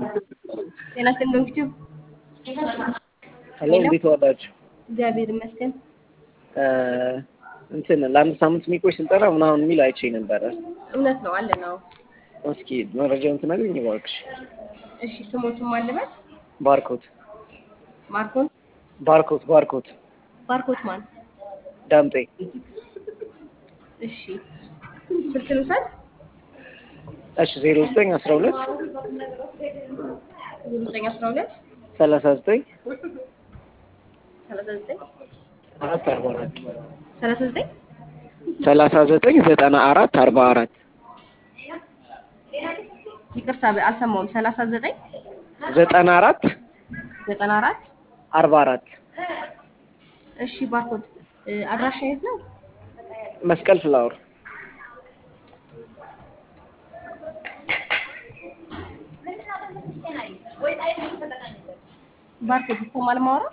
ጤና ይስጥልኝ ዶክተር ሄሎ እንዴት ዋላችሁ? እግዚአብሔር ይመስገን። እንትን ለአንድ ሳምንት የሚቆይ ስልጠና ምናምን የሚል አይቼ ነበረ። እውነት ነው አለ ነው። እስኪ መረጃውን ትነግሪኝ እባክሽ። እሺ ስሞቱን ማልበት ባርኮት ማርኮን ባርኮት ባርኮት ማን ዳምጤ። እሺ ስልክ ልውሰድ። እሺ 0912 0912 39 39 44 39 39 94 44 ይቅርታ አልሰማሁም። 39 94 94 44 እሺ ባርኮት አድራሻ የት ነው? መስቀል ፍላወር ባርኮት ይሰማል ማውራ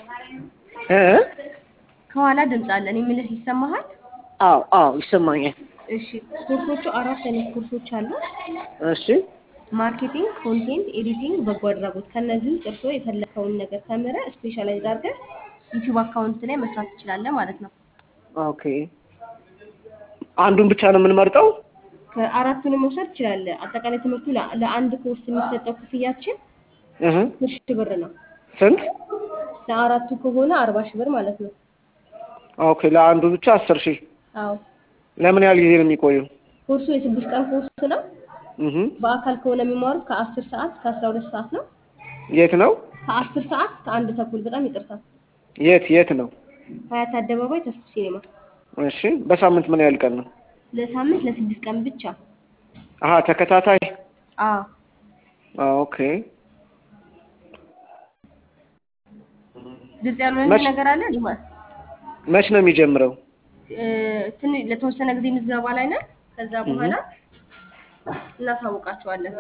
ከኋላ ድምጽ አለ። እኔ የምልህ ይሰማሃል? አዎ ይሰማኛል። እሺ ኮርሶቹ 4 አይነት ኮርሶች አሉ። እሺ ማርኬቲንግ፣ ኮንቴንት፣ ኤዲቲንግ፣ በጎ አድራጎት። ከነዚህ ውስጥ እርስዎ የፈለከውን ነገር ተምረህ ስፔሻላይዝ አድርገህ ዩቲዩብ አካውንት ላይ መስራት ትችላለህ ማለት ነው። ኦኬ አንዱን ብቻ ነው የምንመርጠው? ከአራቱንም መውሰድ ትችላለህ። አጠቃላይ ትምህርቱ ለአንድ ኮርስ የሚሰጠው ክፍያችን 10,000 ብር ነው። ስንት? ለአራቱ ከሆነ 40,000 ብር ማለት ነው። ኦኬ ለአንዱ ብቻ 10,000? አዎ። ለምን ያህል ጊዜ ነው የሚቆየው? ኮርሱ የ6 ቀን ኮርስ ነው። በአካል ከሆነ የሚማሩት ከ10 ሰዓት እስከ 12 ሰዓት ነው። የት ነው? ከ10 ሰዓት እስከ 1 ተኩል። በጣም ይቅርታ። የት ነው? ሀያት አደባባይ ተስፉ ሲኔማ። እሺ በሳምንት ምን ያህል ቀን ነው? ለሳምንት ለ6 ቀን ብቻ። ተከታታይ? ኦኬ ግልጽ ያልሆነ ነገር አለ ሊማር? መች ነው የሚጀምረው? ለተወሰነ ጊዜ ምዝገባ ላይ ነን። ከዛ በኋላ እናሳውቃቸዋለን።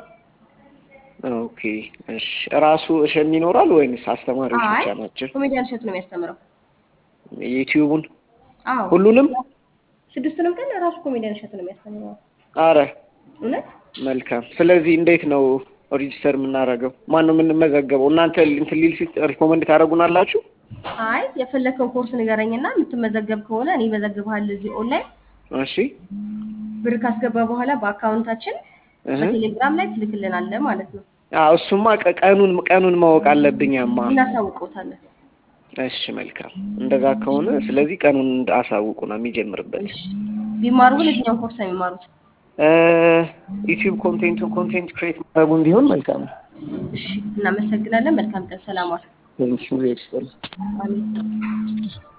ኦኬ እሺ ራሱ እሸም ይኖራል ወይንስ አስተማሪዎች ብቻ ናቸው? ኮሜዲያን እሸቱ ነው የሚያስተምረው። ዩቲዩቡን? ሁሉንም? 6ቱንም ቀን ራሱ ኮሜዲያን እሸቱ ነው የሚያስተምረው። አረ እውነት? መልካም። ስለዚህ እንዴት ነው ሬጂስተር የምናደርገው? ማን ነው የምንመዘገበው? እናንተ እንትን ሊል ሪኮመንድ ታደርጉናላችሁ? አይ የፈለከው ኮርስ ንገረኝና የምትመዘገብ ከሆነ እኔ መዘግብሃለሁ እዚህ ኦንላይን። እሺ ብር ካስገባ በኋላ በአካውንታችን በቴሌግራም ላይ ትልክልናለህ ማለት ነው። እሱማ ቀኑን ማወቅ አለብኝማ። እናሳውቀውታለን። እሺ መልካም። እንደዛ ከሆነ ስለዚህ ቀኑን አሳውቁና የሚጀምርበት። እሺ ቢማሩ ግን የትኛውን ኮርስ ነው የሚማሩት? ዩቲዩብ ኮንቴንት ክሬት ማድረጉን ቢሆን መልካም ነው። እሺ እናመሰግናለን። መልካም ቀን። ሰላም ዋል። ቴንኪው። አሜን።